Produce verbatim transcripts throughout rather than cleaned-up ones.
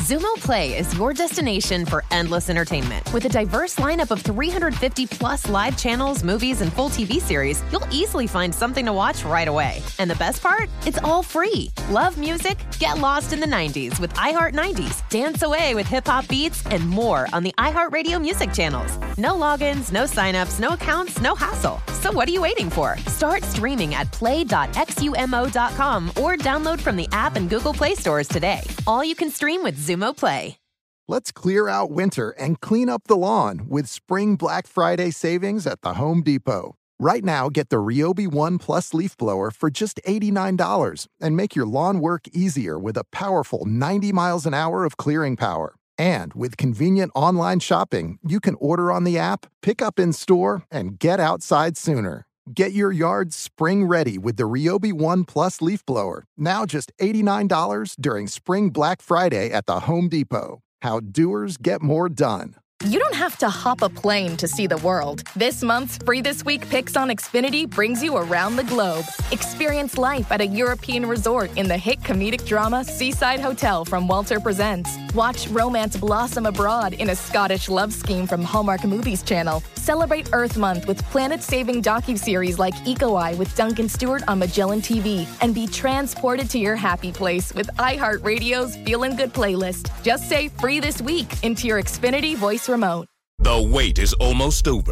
Zumo Play is your destination for endless entertainment. With a diverse lineup of three hundred fifty plus live channels, movies, and full T V series, you'll easily find something to watch right away. And the best part? It's all free. Love music? Get lost in the nineties with iHeart nineties, dance away with hip-hop beats, and more on the iHeartRadio music channels. No logins, no signups, no accounts, no hassle. So what are you waiting for? Start streaming at play dot xumo dot com or download from the app and Google Play stores today. All you can stream with Zumo Play. Let's clear out winter and clean up the lawn with Spring Black Friday savings at the Home Depot. Right now, get the Ryobi One Plus leaf blower for just eighty-nine dollars and make your lawn work easier with a powerful ninety miles an hour of clearing power. And with convenient online shopping, you can order on the app, pick up in store, and get outside sooner. Get your yard spring ready with the Ryobi One Plus leaf blower, now just eighty-nine dollars during Spring Black Friday at the Home Depot. How doers get more done. You don't have to hop a plane to see the world. This month's Free This Week Picks on Xfinity brings you around the globe. Experience life at a European resort in the hit comedic drama Seaside Hotel from Walter Presents. Watch romance blossom abroad in a Scottish love scheme from Hallmark Movies Channel. Celebrate Earth Month with planet-saving docuseries like Eco Eye with Duncan Stewart on Magellan T V. And be transported to your happy place with iHeartRadio's Feelin' Good playlist. Just say Free This Week into your Xfinity voice remote. The wait is almost over.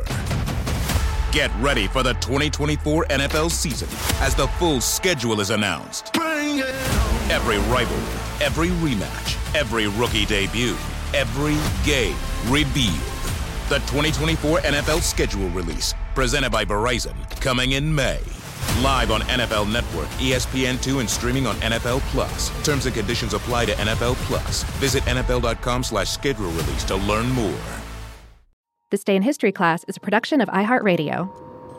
Get ready for the twenty twenty-four N F L season as the full schedule is announced. Bring it on. Every rivalry, every rematch, every rookie debut, every game revealed. The twenty twenty-four N F L schedule release, presented by Verizon, coming in May. Live on N F L Network, E S P N two, and streaming on N F L Plus. Terms and conditions apply to N F L Plus. Visit N F L dot com slash schedule release to learn more. This Day in History class is a production of iHeartRadio.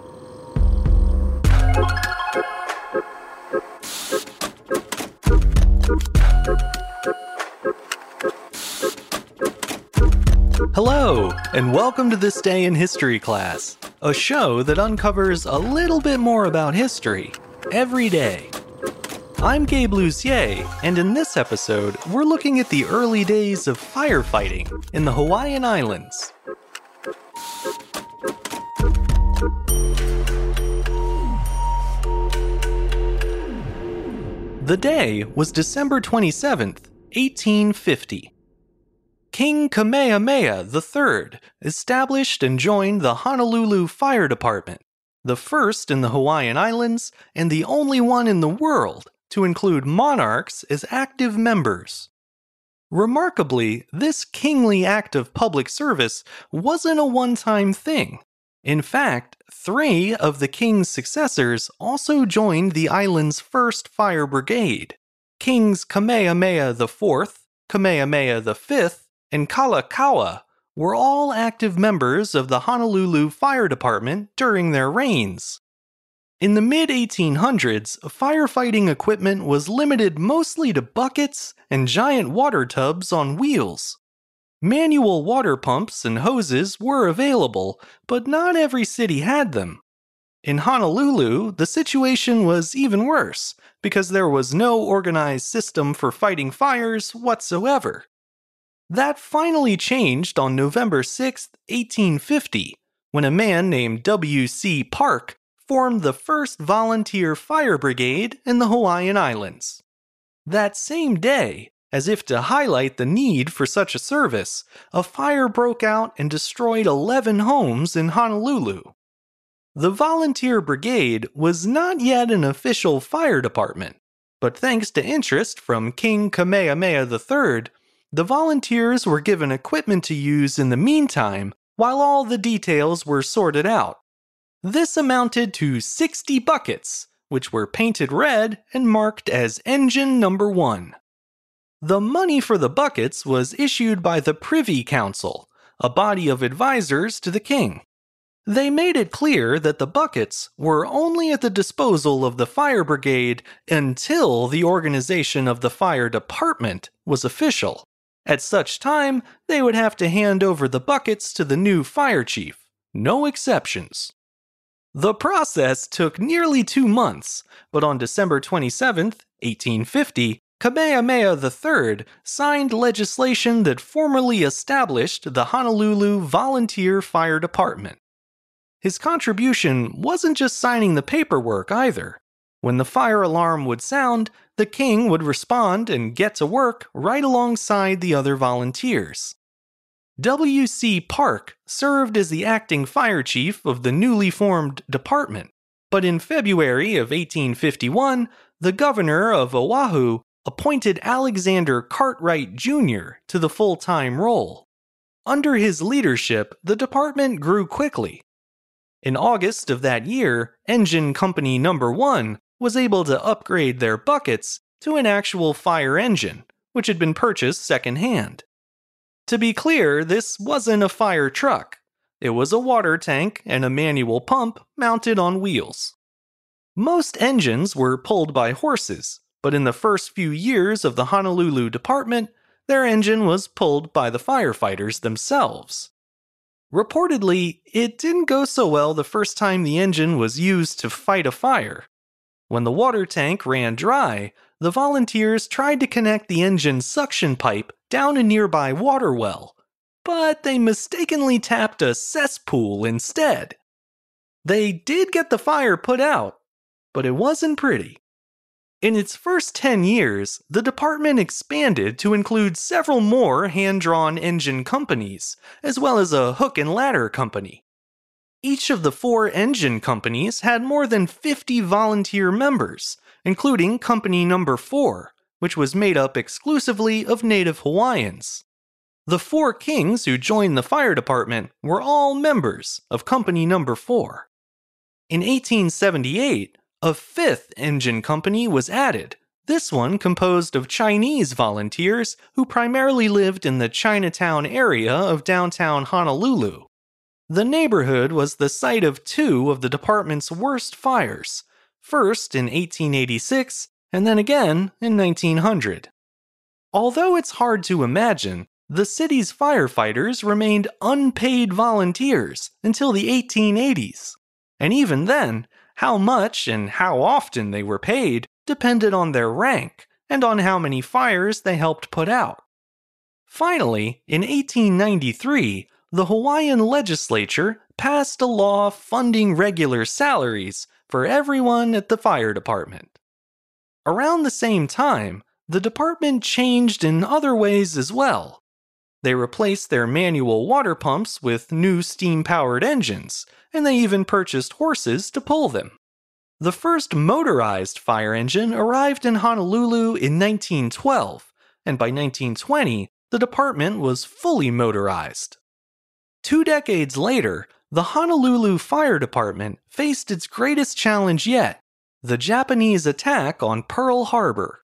Hello, and welcome to This Day in History class, a show that uncovers a little bit more about history every day. I'm Gabe Lucier, and in this episode, we're looking at the early days of firefighting in the Hawaiian Islands. The day was December twenty-seventh, eighteen fifty. King Kamehameha the third established and joined the Honolulu Fire Department, the first in the Hawaiian Islands and the only one in the world to include monarchs as active members. Remarkably, this kingly act of public service wasn't a one-time thing. In fact, three of the king's successors also joined the island's first fire brigade. Kings Kamehameha the fourth, Kamehameha the fifth, and Kalakaua were all active members of the Honolulu Fire Department during their reigns. In the mid eighteen hundreds, firefighting equipment was limited mostly to buckets and giant water tubs on wheels. Manual water pumps and hoses were available, but not every city had them. In Honolulu, the situation was even worse, because there was no organized system for fighting fires whatsoever. That finally changed on November sixth, eighteen fifty, when a man named W C Park formed the first volunteer fire brigade in the Hawaiian Islands. That same day, as if to highlight the need for such a service, a fire broke out and destroyed eleven homes in Honolulu. The volunteer brigade was not yet an official fire department, but thanks to interest from King Kamehameha the third, the volunteers were given equipment to use in the meantime while all the details were sorted out. This amounted to sixty buckets, which were painted red and marked as Engine Number One. The money for the buckets was issued by the Privy Council, a body of advisors to the king. They made it clear that the buckets were only at the disposal of the fire brigade until the organization of the fire department was official. At such time, they would have to hand over the buckets to the new fire chief, no exceptions. The process took nearly two months, but on December twenty-seventh, eighteen fifty, Kamehameha the third signed legislation that formally established the Honolulu Volunteer Fire Department. His contribution wasn't just signing the paperwork either. When the fire alarm would sound, the king would respond and get to work right alongside the other volunteers. W C Park served as the acting fire chief of the newly formed department, but in February of eighteen fifty-one, the governor of Oahu appointed Alexander Cartwright Junior to the full-time role. Under his leadership, the department grew quickly. In August of that year, Engine Company Number one was able to upgrade their buckets to an actual fire engine, which had been purchased secondhand. To be clear, this wasn't a fire truck. It was a water tank and a manual pump mounted on wheels. Most engines were pulled by horses, but in the first few years of the Honolulu department, their engine was pulled by the firefighters themselves. Reportedly, it didn't go so well the first time the engine was used to fight a fire. When the water tank ran dry, the volunteers tried to connect the engine's suction pipe down a nearby water well, but they mistakenly tapped a cesspool instead. They did get the fire put out, but it wasn't pretty. In its first ten years, the department expanded to include several more hand-drawn engine companies, as well as a hook and ladder company. Each of the four engine companies had more than fifty volunteer members, including Company Number four, which was made up exclusively of native Hawaiians. The four kings who joined the fire department were all members of Company Number four. In eighteen seventy-eight, a fifth engine company was added, this one composed of Chinese volunteers who primarily lived in the Chinatown area of downtown Honolulu. The neighborhood was the site of two of the department's worst fires, first in eighteen eighty-six and then again in nineteen hundred. Although it's hard to imagine, the city's firefighters remained unpaid volunteers until the eighteen eighties, and even then, how much and how often they were paid depended on their rank and on how many fires they helped put out. Finally, in eighteen ninety-three, the Hawaiian legislature passed a law funding regular salaries for everyone at the fire department. Around the same time, the department changed in other ways as well. They replaced their manual water pumps with new steam-powered engines, and they even purchased horses to pull them. The first motorized fire engine arrived in Honolulu in nineteen twelve, and by nineteen twenty, the department was fully motorized. Two decades later, the Honolulu Fire Department faced its greatest challenge yet, the Japanese attack on Pearl Harbor.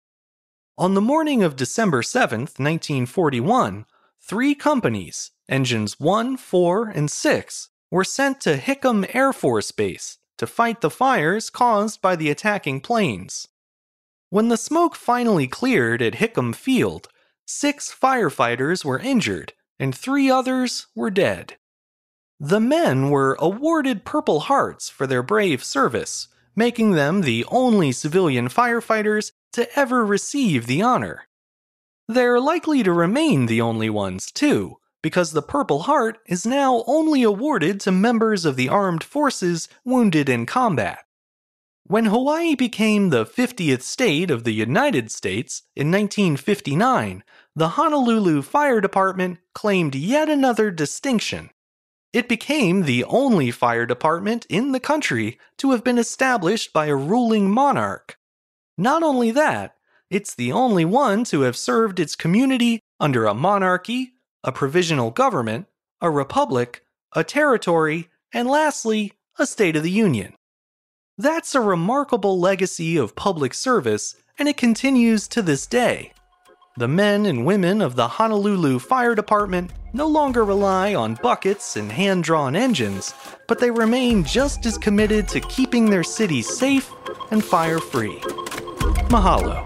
On the morning of December seventh, nineteen forty-one, three companies, engines one, four, and six, were sent to Hickam Air Force Base to fight the fires caused by the attacking planes. When the smoke finally cleared at Hickam Field, six firefighters were injured and three others were dead. The men were awarded Purple Hearts for their brave service, making them the only civilian firefighters to ever receive the honor. They're likely to remain the only ones, too, because the Purple Heart is now only awarded to members of the armed forces wounded in combat. When Hawaii became the fiftieth state of the United States in nineteen fifty-nine, the Honolulu Fire Department claimed yet another distinction. It became the only fire department in the country to have been established by a ruling monarch. Not only that, it's the only one to have served its community under a monarchy, a provisional government, a republic, a territory, and lastly, a State of the Union. That's a remarkable legacy of public service, and it continues to this day. The men and women of the Honolulu Fire Department no longer rely on buckets and hand-drawn engines, but they remain just as committed to keeping their city safe and fire-free. Mahalo.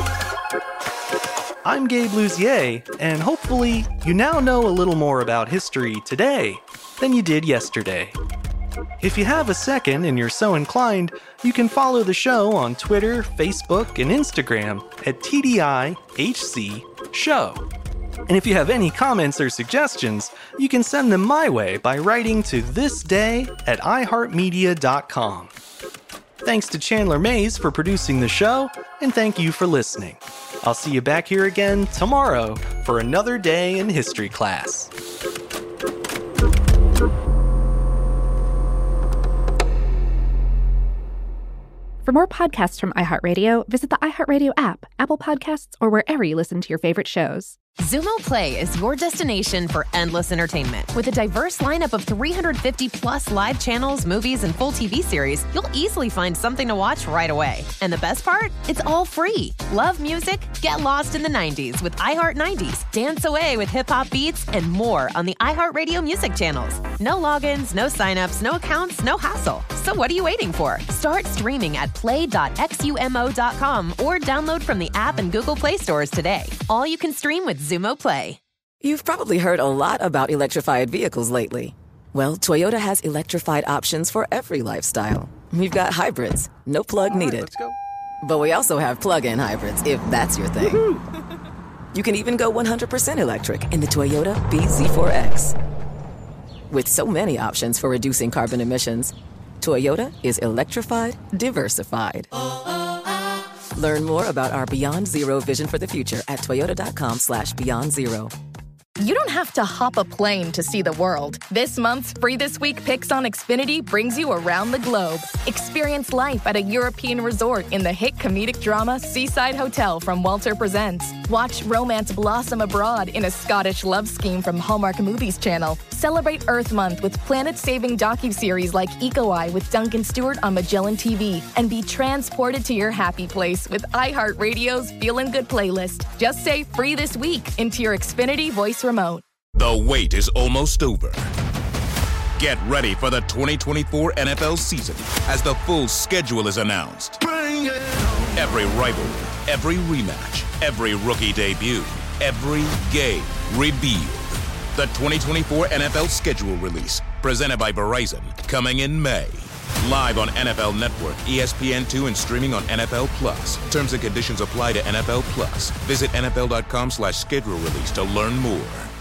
I'm Gabe Luzier, and hopefully you now know a little more about history today than you did yesterday. If you have a second and you're so inclined, you can follow the show on Twitter, Facebook, and Instagram at T D I H C Show. And if you have any comments or suggestions, you can send them my way by writing to thisday at i heart media dot com. Thanks to Chandler Mays for producing the show, and thank you for listening. I'll see you back here again tomorrow for another day in history class. For more podcasts from iHeartRadio, visit the iHeartRadio app, Apple Podcasts, or wherever you listen to your favorite shows. Xumo Play is your destination for endless entertainment. With a diverse lineup of three hundred fifty plus live channels, movies, and full T V series, you'll easily find something to watch right away. And the best part? It's all free. Love music? Get lost in the nineties with iHeart nineties. Dance away with hip-hop beats and more on the iHeartRadio music channels. No logins, no signups, no accounts, no hassle. So what are you waiting for? Start streaming at play dot xumo dot com or download from the app and Google Play stores today. All you can stream with Xumo Play. You've probably heard a lot about electrified vehicles lately. Well, Toyota has electrified options for every lifestyle. We've got hybrids, no plug All right, needed. let's go. But we also have plug-in hybrids, if that's your thing. You can even go one hundred percent electric in the Toyota B Z four X. With so many options for reducing carbon emissions, Toyota is electrified, diversified. Learn more about our Beyond Zero vision for the future at toyota.com slash beyond zero. You don't have to hop a plane to see the world. This month's Free This Week Picks on Xfinity brings you around the globe. Experience life at a European resort in the hit comedic drama Seaside Hotel from Walter Presents. Watch romance blossom abroad in a Scottish love scheme from Hallmark Movies Channel. Celebrate Earth Month with planet-saving docuseries like Eco Eye with Duncan Stewart on Magellan T V. And be transported to your happy place with iHeartRadio's Feelin' Good playlist. Just say Free This Week into your Xfinity voice remote. The wait is almost over. Get ready for the twenty twenty-four N F L season as the full schedule is announced. Bring it on. Every rivalry, every rematch, every rookie debut, every game revealed. The twenty twenty-four N F L schedule release, presented by Verizon, coming in May. Live on N F L Network, E S P N two, and streaming on N F L Plus. Terms and conditions apply to N F L Plus. Visit N F L dot com slash schedule release to learn more.